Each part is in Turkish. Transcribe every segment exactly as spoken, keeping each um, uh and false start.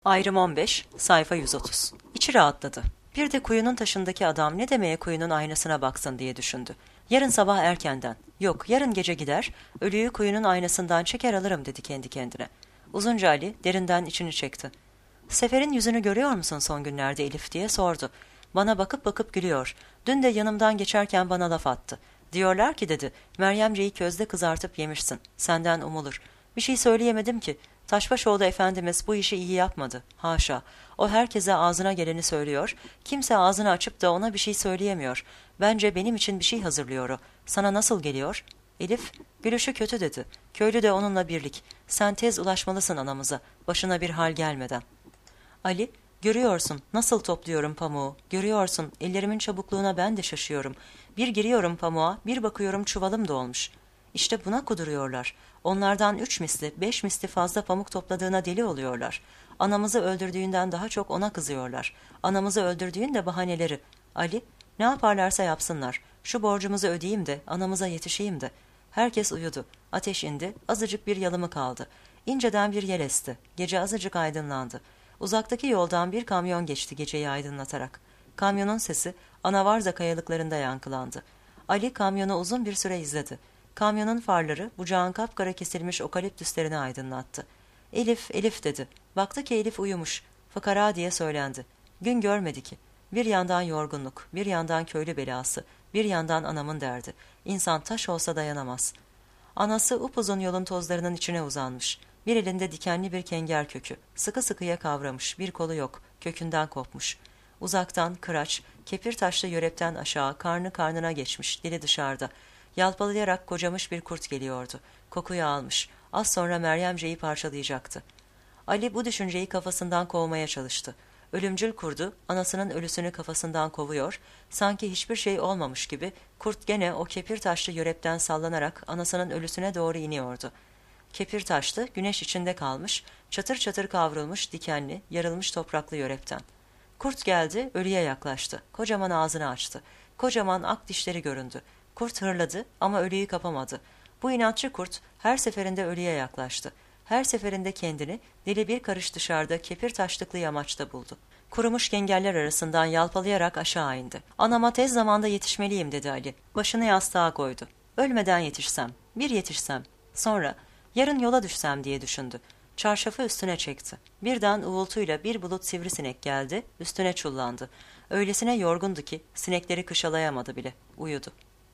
Ayrım on beş, sayfa yüz otuz. İçi rahatladı. Bir de kuyunun taşındaki adam ne demeye kuyunun aynasına baksın diye düşündü. Yarın sabah erkenden, yok yarın gece gider, ölüyü kuyunun aynasından çeker alırım dedi kendi kendine. Uzunca Ali derinden içini çekti. Sefer'in yüzünü görüyor musun son günlerde Elif diye sordu. Bana bakıp bakıp gülüyor. Dün de yanımdan geçerken bana laf attı. Diyorlar ki dedi, Meryemce'yi közde kızartıp yemişsin. Senden umulur. Bir şey söyleyemedim ki. Taşbaşoğlu Efendimiz bu işi iyi yapmadı. Haşa. O herkese ağzına geleni söylüyor. Kimse ağzını açıp da ona bir şey söyleyemiyor. Bence benim için bir şey hazırlıyor o. Sana nasıl geliyor? Elif, gülüşü kötü dedi. Köylü de onunla birlik. Sen tez ulaşmalısın anamıza. Başına bir hal gelmeden. Ali, görüyorsun nasıl topluyorum pamuğu. Görüyorsun ellerimin çabukluğuna ben de şaşıyorum. Bir giriyorum pamuğa, bir bakıyorum çuvalım dolmuş. İşte buna kuduruyorlar. Onlardan üç misli, beş misli fazla pamuk topladığına deli oluyorlar. Anamızı öldürdüğünden daha çok ona kızıyorlar. Anamızı öldürdüğün de bahaneleri. Ali, ne yaparlarsa yapsınlar. Şu borcumuzu ödeyeyim de, anamıza yetişeyim de. Herkes uyudu. Ateş indi, azıcık bir yalımı kaldı. İnceden bir yel esti. Gece azıcık aydınlandı. Uzaktaki yoldan bir kamyon geçti geceyi aydınlatarak. Kamyonun sesi Anavarza kayalıklarında yankılandı. Ali kamyonu uzun bir süre izledi. Kamyonun farları bucağın kapkara kesilmiş okaliptüslerini aydınlattı. Elif, Elif dedi. Baktı ki Elif uyumuş. Fıkara diye söylendi. Gün görmedi ki. Bir yandan yorgunluk, bir yandan köylü belası, bir yandan anamın derdi. İnsan taş olsa dayanamaz. Anası upuzun yolun tozlarının içine uzanmış. Bir elinde dikenli bir kenger kökü. Sıkı sıkıya kavramış, bir kolu yok, kökünden kopmuş. Uzaktan kıraç, kepir taşlı yörepten aşağı karnı karnına geçmiş, dili dışarıda. Yalpalayarak kocamış bir kurt geliyordu. Kokuyu almış. Az sonra Meryemce'yi parçalayacaktı. Ali bu düşünceyi kafasından kovmaya çalıştı. Ölümcül kurdu, anasının ölüsünü kafasından kovuyor, sanki hiçbir şey olmamış gibi kurt gene o kepir taşlı yörepten sallanarak anasının ölüsüne doğru iniyordu. Kepir taşlı, güneş içinde kalmış, çatır çatır kavrulmuş, dikenli, yarılmış topraklı yörepten. Kurt geldi, ölüye yaklaştı. Kocaman ağzını açtı. Kocaman ak dişleri göründü. Kurt hırladı ama ölüyü kapamadı. Bu inatçı kurt her seferinde ölüye yaklaştı. Her seferinde kendini deli bir karış dışarıda kepir taşlıklı yamaçta buldu. Kurumuş kengerler arasından yalpalayarak aşağı indi. Anama tez zamanda yetişmeliyim dedi Ali. Başını yastığa koydu. Ölmeden yetişsem, bir yetişsem. Sonra yarın yola düşsem diye düşündü. Çarşafı üstüne çekti. Birden uğultuyla bir bulut sivrisinek geldi, üstüne çullandı. Öylesine yorgundu ki sinekleri kışalayamadı bile. Uyudu.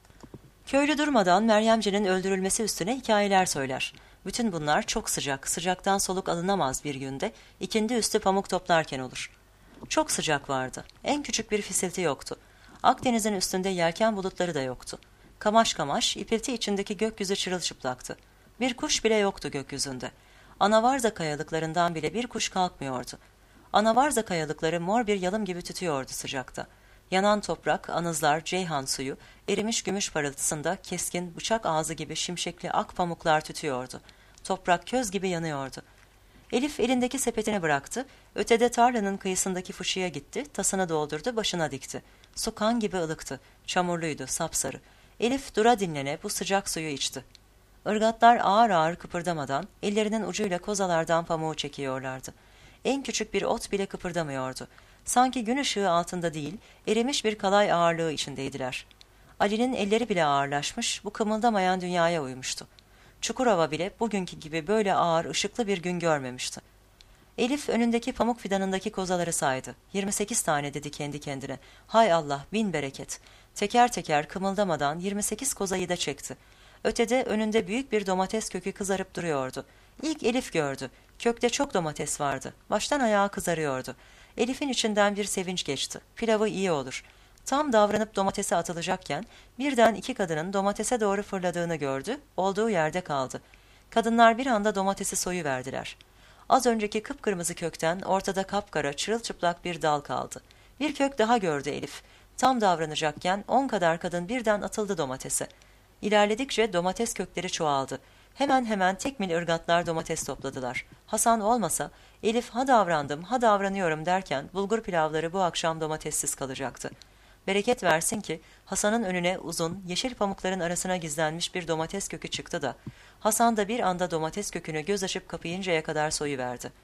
Köylü durmadan Meryemce'nin öldürülmesi üstüne hikayeler söyler. Bütün bunlar çok sıcak, sıcaktan soluk alınamaz bir günde, ikindi üstü pamuk toplarken olur. Çok sıcak vardı. En küçük bir fisilti yoktu. Akdeniz'in üstünde yelken bulutları da yoktu. Kamaş kamaş, ipilti içindeki gökyüzü çırılçıplaktı. Bir kuş bile yoktu gökyüzünde. Anavarza kayalıklarından bile bir kuş kalkmıyordu. Anavarza kayalıkları mor bir yalım gibi tütüyordu sıcakta. Yanan toprak, anızlar, ceyhan suyu, erimiş gümüş parıltısında keskin, bıçak ağzı gibi şimşekli ak pamuklar tütüyordu. Toprak köz gibi yanıyordu. Elif elindeki sepetini bıraktı, ötede tarlanın kıyısındaki fışıya gitti, tasını doldurdu, başına dikti. Su kan gibi ılıktı, çamurluydu, sapsarı. Elif dura dinlene bu sıcak suyu içti. Irgatlar ağır ağır kıpırdamadan, ellerinin ucuyla kozalardan pamuğu çekiyorlardı. En küçük bir ot bile kıpırdamıyordu. Sanki gün ışığı altında değil, erimiş bir kalay ağırlığı içindeydiler. Ali'nin elleri bile ağırlaşmış, bu kımıldamayan dünyaya uymuştu. Çukurova bile bugünkü gibi böyle ağır, ışıklı bir gün görmemişti. Elif önündeki pamuk fidanındaki kozaları saydı. Yirmi sekiz tane dedi kendi kendine. Hay Allah, bin bereket. Teker teker kımıldamadan yirmi sekiz kozayı da çekti. Ötede önünde büyük bir domates kökü kızarıp duruyordu. İlk Elif gördü. Kökte çok domates vardı. Baştan ayağa kızarıyordu. Elif'in içinden bir sevinç geçti. Pilavı iyi olur. Tam davranıp domatese atılacakken birden iki kadının domatese doğru fırladığını gördü. Olduğu yerde kaldı. Kadınlar bir anda domatesi soyuverdiler. Az önceki kıpkırmızı kökten ortada kapkara, çırılçıplak bir dal kaldı. Bir kök daha gördü Elif. Tam davranacakken on kadar kadın birden atıldı domatese. İlerledikçe domates kökleri çoğaldı. Hemen hemen tek mil ırgatlar domates topladılar. Hasan olmasa Elif ha davrandım ha davranıyorum derken bulgur pilavları bu akşam domatessiz kalacaktı. Bereket versin ki Hasan'ın önüne uzun yeşil pamukların arasına gizlenmiş bir domates kökü çıktı da Hasan da bir anda domates kökünü göz açıp kapayıncaya kadar soyuverdi.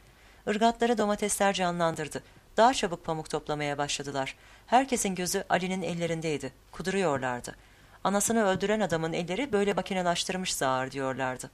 Irgatları domatesler canlandırdı. Daha çabuk pamuk toplamaya başladılar. Herkesin gözü Ali'nin ellerindeydi. Kuduruyorlardı. Anasını öldüren adamın elleri böyle makinelaştırmış zar diyorlardı.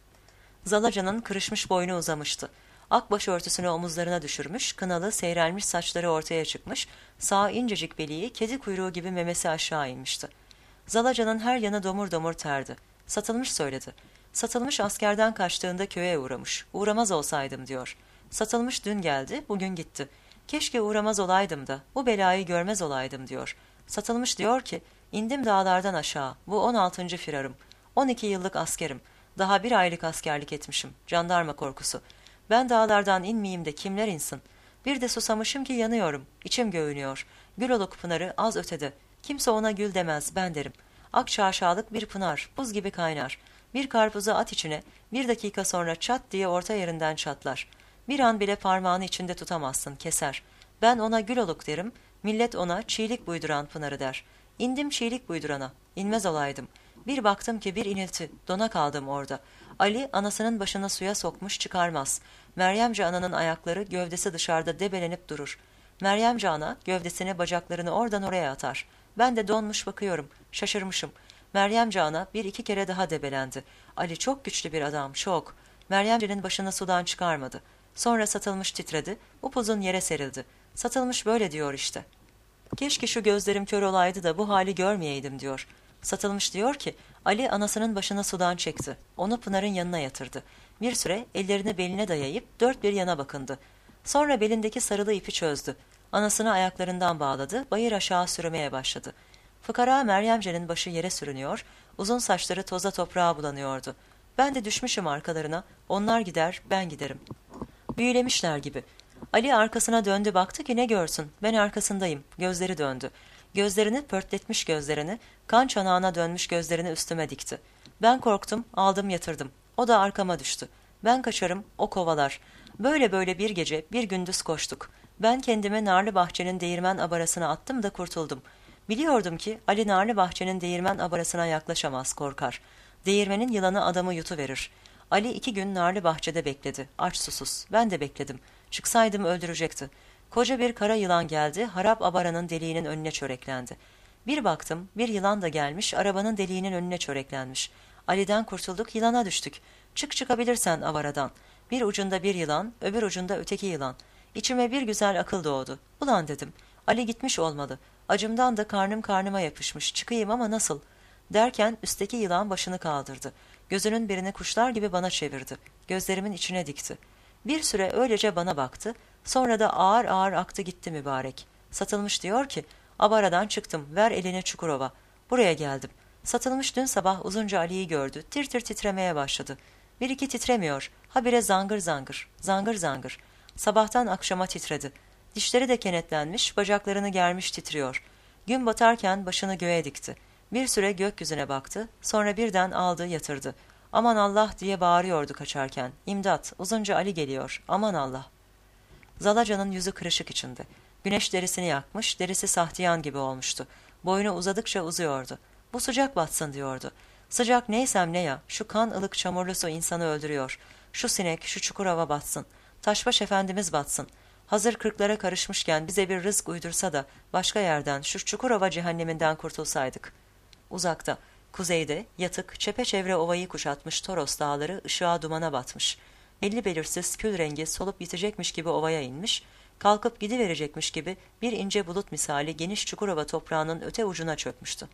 Zalaca'nın kırışmış boynu uzamıştı. Ak başörtüsünü omuzlarına düşürmüş, kınalı, seyrelmiş saçları ortaya çıkmış, sağ incecik beliği kedi kuyruğu gibi memesi aşağı inmişti. Zalaca'nın her yanı domur domur terdi. Satılmış söyledi. Satılmış askerden kaçtığında köye uğramış. Uğramaz olsaydım diyor. Satılmış dün geldi, bugün gitti. Keşke uğramaz olaydım da, bu belayı görmez olaydım diyor. Satılmış diyor ki, indim dağlardan aşağı, bu on altıncı firarım. On iki yıllık askerim. Daha bir aylık askerlik etmişim. Jandarma korkusu. Ben dağlardan inmeyeyim de kimler insin? Bir de susamışım ki yanıyorum. İçim göğünüyor. Güloluk pınarı az ötede. Kimse ona gül demez, ben derim. Ak şaşalık bir pınar, buz gibi kaynar. Bir karpuzu at içine, bir dakika sonra çat diye orta yerinden çatlar. Bir an bile parmağını içinde tutamazsın, keser. Ben ona Güloluk derim, millet ona çiğlik buyduran pınarı der. İndim çiğlik buydurana, inmez olaydım. Bir baktım ki bir inilti, dona kaldım orada. Ali anasının başını suya sokmuş çıkarmaz. Meryemce ananın ayakları gövdesi dışarıda debelenip durur. Meryemce ana gövdesini bacaklarını oradan oraya atar. Ben de donmuş bakıyorum, şaşırmışım. Meryemce ana bir iki kere daha debelendi. Ali çok güçlü bir adam, çok. Meryemce'nin başını sudan çıkarmadı. Sonra Satılmış titredi, upuzun yere serildi. Satılmış böyle diyor işte. Keşke şu gözlerim kör olaydı da bu hali görmeyeydim diyor. Satılmış diyor ki, Ali anasının başını sudan çekti. Onu Pınar'ın yanına yatırdı. Bir süre ellerini beline dayayıp dört bir yana bakındı. Sonra belindeki sarılı ipi çözdü. Anasını ayaklarından bağladı, bayır aşağı sürmeye başladı. Fıkara Meryemce'nin başı yere sürünüyor, uzun saçları toza toprağa bulanıyordu. Ben de düşmüşüm arkalarına, onlar gider, ben giderim. Büyülemişler gibi. Ali arkasına döndü baktı ki ne görsün, ben arkasındayım, gözleri döndü. Gözlerini pörtletmiş gözlerini, kan çanağına dönmüş gözlerini üstüme dikti. Ben korktum, aldım yatırdım. O da arkama düştü. Ben kaçarım, o kovalar. Böyle böyle bir gece, bir gündüz koştuk. Ben kendimi Narlı Bahçe'nin değirmen abarasına attım da kurtuldum. Biliyordum ki Ali Narlı Bahçe'nin değirmen abarasına yaklaşamaz, korkar. Değirmenin yılanı adamı yutuverir. Ali iki gün Narlı Bahçe'de bekledi, aç susuz. Ben de bekledim. Çıksaydım öldürecekti. Koca bir kara yılan geldi, harap abaranın deliğinin önüne çöreklendi. Bir baktım, bir yılan da gelmiş, arabanın deliğinin önüne çöreklenmiş. Ali'den kurtulduk, yılana düştük. Çık çıkabilirsen avaradan. Bir ucunda bir yılan, öbür ucunda öteki yılan. İçime bir güzel akıl doğdu. Ulan dedim, Ali gitmiş olmalı. Acımdan da karnım karnıma yapışmış, çıkayım ama nasıl? Derken üstteki yılan başını kaldırdı. Gözünün birini kuşlar gibi bana çevirdi. Gözlerimin içine dikti. Bir süre öylece bana baktı, sonra da ağır ağır aktı gitti mübarek. Satılmış diyor ki, abaradan çıktım, ver elini Çukurova. Buraya geldim. Satılmış dün sabah uzunca Ali'yi gördü, tir tir titremeye başladı. Bir iki titremiyor, habire zangır zangır, zangır zangır. Sabahtan akşama titredi. Dişleri de kenetlenmiş, bacaklarını germiş titriyor. Gün batarken başını göğe dikti. Bir süre gökyüzüne baktı, sonra birden aldı yatırdı. Aman Allah diye bağırıyordu kaçarken. İmdat, uzunca Ali geliyor, aman Allah. Zalaca'nın yüzü kırışık içinde. Güneş derisini yakmış, derisi sahtiyan gibi olmuştu. Boynu uzadıkça uzuyordu. Bu sıcak batsın diyordu. Sıcak neysem ne ya, şu kan ılık çamurlu su insanı öldürüyor. Şu sinek, şu Çukurova batsın. Taşbaş Efendimiz batsın. Hazır kırklara karışmışken bize bir rızk uydursa da başka yerden, şu Çukurova cehenneminden kurtulsaydık. Uzakta, kuzeyde, yatık, çepeçevre ovayı kuşatmış Toros dağları ışığa dumana batmış. Belli belirsiz kül rengi solup bitecekmiş gibi ovaya inmiş, kalkıp gidiverecekmiş gibi bir ince bulut misali geniş Çukurova toprağının öte ucuna çökmüştü.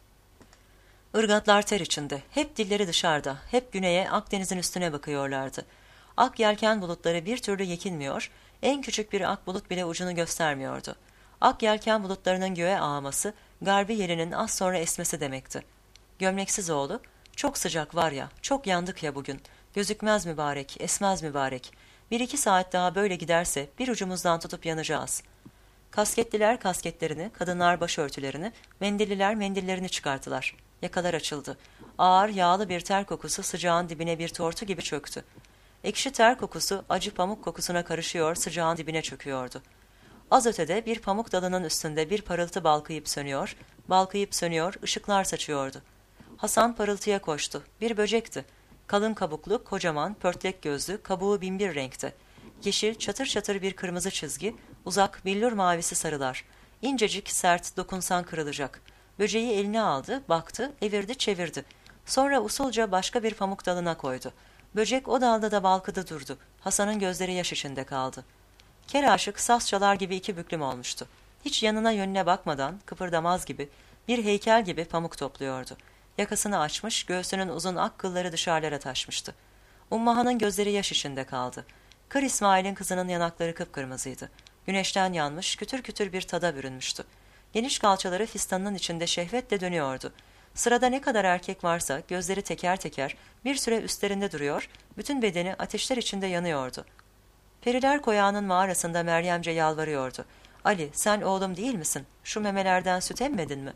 Irgatlar ter içinde, hep dilleri dışarıda, hep güneye Akdeniz'in üstüne bakıyorlardı. Ak yelken bulutları bir türlü yekinmiyor, en küçük bir ak bulut bile ucunu göstermiyordu. Ak yelken bulutlarının göğe ağması, garbi yelinin az sonra esmesi demekti. Gömleksiz oğlu, çok sıcak var ya, çok yandık ya bugün, gözükmez mübarek, esmez mübarek. Bir iki saat daha böyle giderse bir ucumuzdan tutup yanacağız. Kasketliler kasketlerini, kadınlar başörtülerini, mendilliler mendillerini çıkarttılar. Yakalar açıldı. Ağır, yağlı bir ter kokusu sıcağın dibine bir tortu gibi çöktü. Ekşi ter kokusu acı pamuk kokusuna karışıyor, sıcağın dibine çöküyordu. Az ötede bir pamuk dalının üstünde bir parıltı balkıyıp sönüyor, balkıyıp sönüyor, ışıklar saçıyordu. Hasan parıltıya koştu. Bir böcekti. Kalın kabuklu, kocaman, pörtlek gözlü, kabuğu binbir renkti. Yeşil, çatır çatır bir kırmızı çizgi, uzak, billur mavisi sarılar. İncecik, sert, dokunsan kırılacak. Böceği eline aldı, baktı, evirdi, çevirdi. Sonra usulca başka bir pamuk dalına koydu. Böcek o dalda da balkıda durdu. Hasan'ın gözleri yaş içinde kaldı. Ker aşık saz çalar gibi iki büklüm olmuştu. Hiç yanına yönüne bakmadan, kıpırdamaz gibi, bir heykel gibi pamuk topluyordu. Yakasını açmış, göğsünün uzun ak kılları dışarılara taşmıştı. Ummahan'ın gözleri yaş içinde kaldı. Kır İsmail'in kızının yanakları kıpkırmızıydı. Güneşten yanmış, kütür kütür bir tada bürünmüştü. Geniş kalçaları fistanının içinde şehvetle dönüyordu. Sırada ne kadar erkek varsa gözleri teker teker bir süre üstlerinde duruyor, bütün bedeni ateşler içinde yanıyordu. Periler Koyağı'nın mağarasında Meryemce yalvarıyordu. Ali, sen oğlum değil misin? Şu memelerden süt emmedin mi?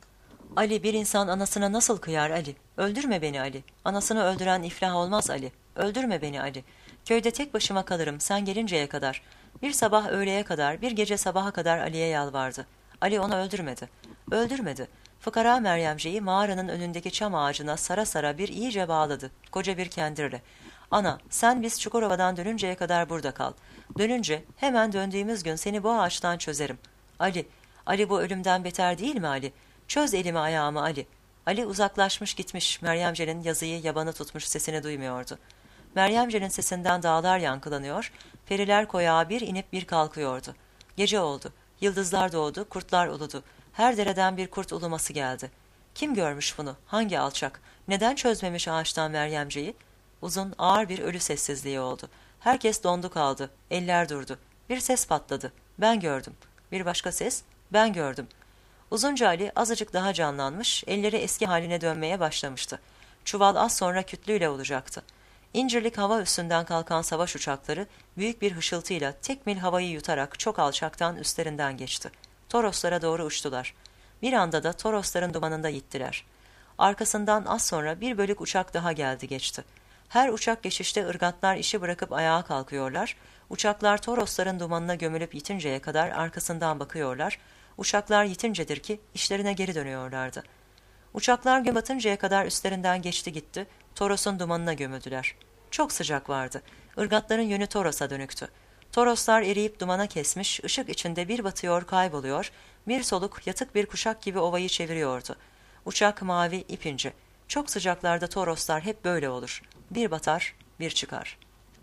Ali, bir insan anasına nasıl kıyar Ali? Öldürme beni Ali. Anasını öldüren iflah olmaz Ali. Öldürme beni Ali. Köyde tek başıma kalırım sen gelinceye kadar. Bir sabah öğleye kadar, bir gece sabaha kadar Ali'ye yalvardı. Ali onu öldürmedi. Öldürmedi. Fıkara Meryemce'yi mağaranın önündeki çam ağacına sara sara bir iyice bağladı. Koca bir kendirle. Ana, sen biz Çukurova'dan dönünceye kadar burada kal. Dönünce hemen döndüğümüz gün seni bu ağaçtan çözerim. Ali, Ali bu ölümden beter değil mi Ali? Çöz elimi ayağımı Ali. Ali uzaklaşmış gitmiş, Meryemce'nin yazıyı yabanı tutmuş sesini duymuyordu. Meryemce'nin sesinden dağlar yankılanıyor, periler koyağa bir inip bir kalkıyordu. Gece oldu, yıldızlar doğdu, kurtlar uludu. Her dereden bir kurt uluması geldi. Kim görmüş bunu? Hangi alçak? Neden çözmemiş ağaçtan Meryemce'yi? Uzun, ağır bir ölü sessizliği oldu. Herkes dondu kaldı, eller durdu. Bir ses patladı. Ben gördüm. Bir başka ses, ben gördüm. Uzunca Ali azıcık daha canlanmış, elleri eski haline dönmeye başlamıştı. Çuval az sonra kütlüyle olacaktı. İncirlik hava üstünden kalkan savaş uçakları büyük bir hışıltıyla tek mil havayı yutarak çok alçaktan üstlerinden geçti. Toroslara doğru uçtular. Bir anda da Torosların dumanında gittiler. Arkasından az sonra bir bölük uçak daha geldi geçti. Her uçak geçişte ırgatlar işi bırakıp ayağa kalkıyorlar, uçaklar Torosların dumanına gömülüp yitinceye kadar arkasından bakıyorlar, uçaklar yitincedir ki işlerine geri dönüyorlardı. Uçaklar gün batıncaya kadar üstlerinden geçti gitti, Toros'un dumanına gömüldüler. Çok sıcak vardı, ırgatların yönü Toros'a dönüktü. Toroslar eriyip dumana kesmiş, ışık içinde bir batıyor kayboluyor, bir soluk yatık bir kuşak gibi ovayı çeviriyordu. Uçak mavi, ipince. Çok sıcaklarda Toroslar hep böyle olur. Bir batar, bir çıkar.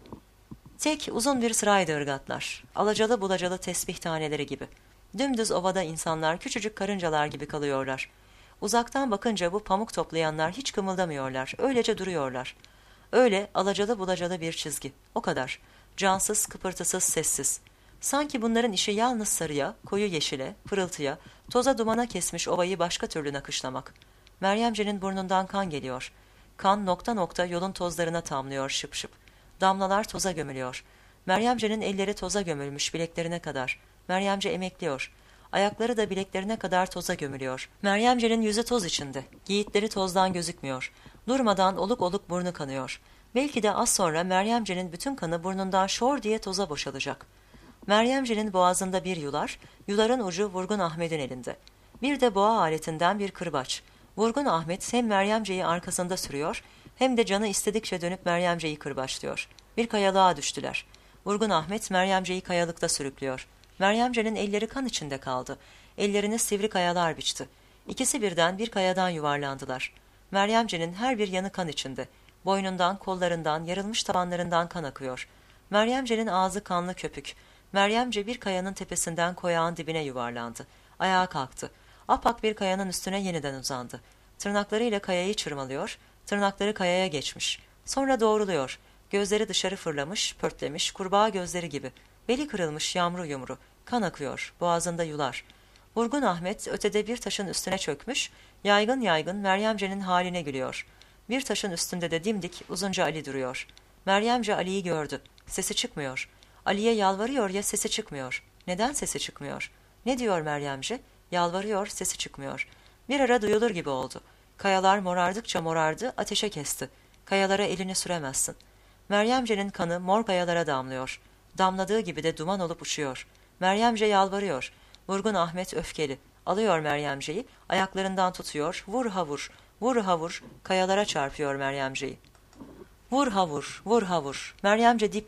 Tek uzun bir sıraydı ırgatlar. Alacalı bulacalı tesbih taneleri gibi. Dümdüz ovada insanlar küçücük karıncalar gibi kalıyorlar. Uzaktan bakınca bu pamuk toplayanlar hiç kımıldamıyorlar, öylece duruyorlar. Öyle alacalı bulacalı bir çizgi, o kadar. Cansız, kıpırtısız, sessiz. Sanki bunların işi yalnız sarıya, koyu yeşile, pırıltıya, toza dumana kesmiş ovayı başka türlü nakışlamak. Meryemce'nin burnundan kan geliyor. Kan nokta nokta yolun tozlarına tamlıyor şıp şıp. Damlalar toza gömülüyor. Meryemce'nin elleri toza gömülmüş bileklerine kadar. Meryemce emekliyor. Ayakları da bileklerine kadar toza gömülüyor. Meryemce'nin yüzü toz içinde. Giyitleri tozdan gözükmüyor. Durmadan oluk oluk burnu kanıyor. Belki de az sonra Meryemce'nin bütün kanı burnundan şor diye toza boşalacak. Meryemce'nin boğazında bir yular, yuların ucu Vurgun Ahmet'in elinde. Bir de boğa aletinden bir kırbaç. Vurgun Ahmet hem Meryemce'yi arkasında sürüyor, hem de canı istedikçe dönüp Meryemce'yi kırbaçlıyor. Bir kayalığa düştüler. Vurgun Ahmet Meryemce'yi kayalıkta sürüklüyor. Meryemce'nin elleri kan içinde kaldı. Ellerini sivri kayalar biçti. İkisi birden bir kayadan yuvarlandılar. Meryemce'nin her bir yanı kan içinde. Boynundan, kollarından, yarılmış tabanlarından kan akıyor. Meryemce'nin ağzı kanlı köpük. Meryemce bir kayanın tepesinden koyağın dibine yuvarlandı. Ayağa kalktı. Apak bir kayanın üstüne yeniden uzandı. Tırnaklarıyla kayayı çırmalıyor, tırnakları kayaya geçmiş. Sonra doğruluyor. Gözleri dışarı fırlamış, pörtlemiş, kurbağa gözleri gibi. Beli kırılmış, yamru yumru. Kan akıyor, boğazında yular. Vurgun Ahmet ötede bir taşın üstüne çökmüş, yaygın yaygın Meryemce'nin haline gülüyor. Bir taşın üstünde de dimdik uzunca Ali duruyor. Meryemce Ali'yi gördü. Sesi çıkmıyor. Ali'ye yalvarıyor ya sesi çıkmıyor. Neden sesi çıkmıyor? Ne diyor Meryemce? Yalvarıyor, sesi çıkmıyor. Bir ara duyulur gibi oldu. Kayalar morardıkça morardı, ateşe kesti. Kayalara elini süremezsin. Meryemce'nin kanı mor kayalara damlıyor. Damladığı gibi de duman olup uçuyor. Meryemce yalvarıyor. Vurgun Ahmet öfkeli. Alıyor Meryemce'yi, ayaklarından tutuyor, vur ha vur, vur ha vur, kayalara çarpıyor Meryemce'yi. Vur ha vur, vur ha vur. Meryemce dipdiri.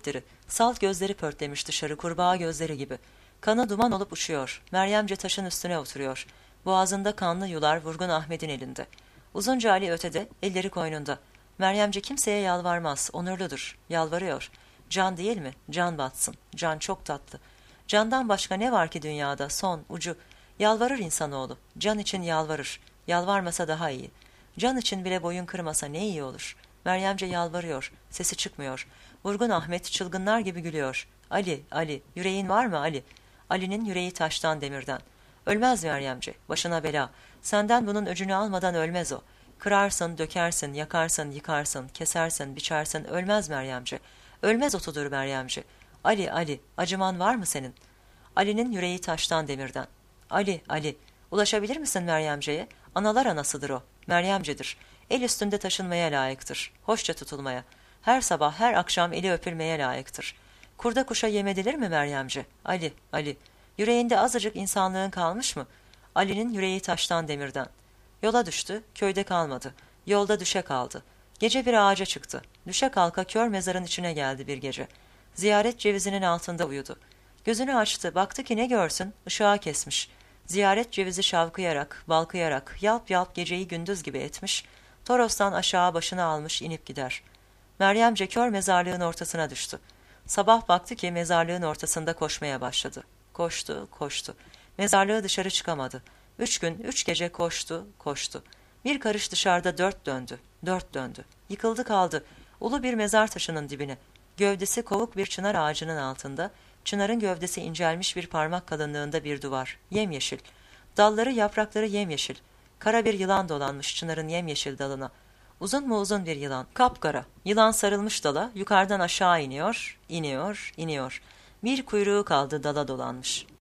Salt gözleri pörtlemiş dışarı, kurbağa gözleri gibi. Kanı duman olup uçuyor. Meryemce taşın üstüne oturuyor. Boğazında kanlı yular Vurgun Ahmet'in elinde. Uzunca Ali ötede, elleri koynunda. Meryemce kimseye yalvarmaz, onurludur. Yalvarıyor. Can değil mi? Can batsın. Can çok tatlı. Candan başka ne var ki dünyada? Son, ucu. Yalvarır insanoğlu. Can için yalvarır. Yalvarmasa daha iyi. Can için bile boyun kırmasa ne iyi olur. Meryemce yalvarıyor. Sesi çıkmıyor. Vurgun Ahmet çılgınlar gibi gülüyor. Ali, Ali, yüreğin var mı Ali? Ali'nin yüreği taştan demirden. Ölmez Meryemce, başına bela. Senden bunun öcünü almadan ölmez o. Kırarsın, dökersin, yakarsın, yıkarsın, kesersin, biçersin, ölmez Meryemce. Ölmez otudur Meryemce. Ali, Ali, acıman var mı senin? Ali'nin yüreği taştan demirden. Ali, Ali, ulaşabilir misin Meryemce'ye? Analar anasıdır o, Meryemce'dir. El üstünde taşınmaya layıktır, hoşça tutulmaya. Her sabah, her akşam eli öpülmeye layıktır. Kurda kuşa yem edilir mi Meryemce? Ali, Ali, yüreğinde azıcık insanlığın kalmış mı? Ali'nin yüreği taştan demirden. Yola düştü, köyde kalmadı. Yolda düşe kaldı. Gece bir ağaca çıktı. Düşe kalka kör mezarın içine geldi bir gece. Ziyaret cevizinin altında uyudu. Gözünü açtı, baktı ki ne görsün, ışığa kesmiş. Ziyaret cevizi şavkıyarak, balkıyarak, yalp yalp geceyi gündüz gibi etmiş, Toros'tan aşağı başını almış inip gider. Meryemce kör mezarlığın ortasına düştü. Sabah baktı ki mezarlığın ortasında koşmaya başladı. Koştu, koştu. Mezarlığı dışarı çıkamadı. Üç gün, üç gece koştu, koştu. Bir karış dışarıda dört döndü, dört döndü. Yıkıldı kaldı, ulu bir mezar taşının dibine. Gövdesi kovuk bir çınar ağacının altında, çınarın gövdesi incelmiş bir parmak kalınlığında bir duvar, yemyeşil. Dalları, yaprakları yemyeşil. Kara bir yılan dolanmış çınarın yemyeşil dalına. Uzun mu uzun bir yılan, kapkara. Yılan sarılmış dala, yukarıdan aşağı iniyor, iniyor, iniyor. Bir kuyruğu kaldı dala dolanmış.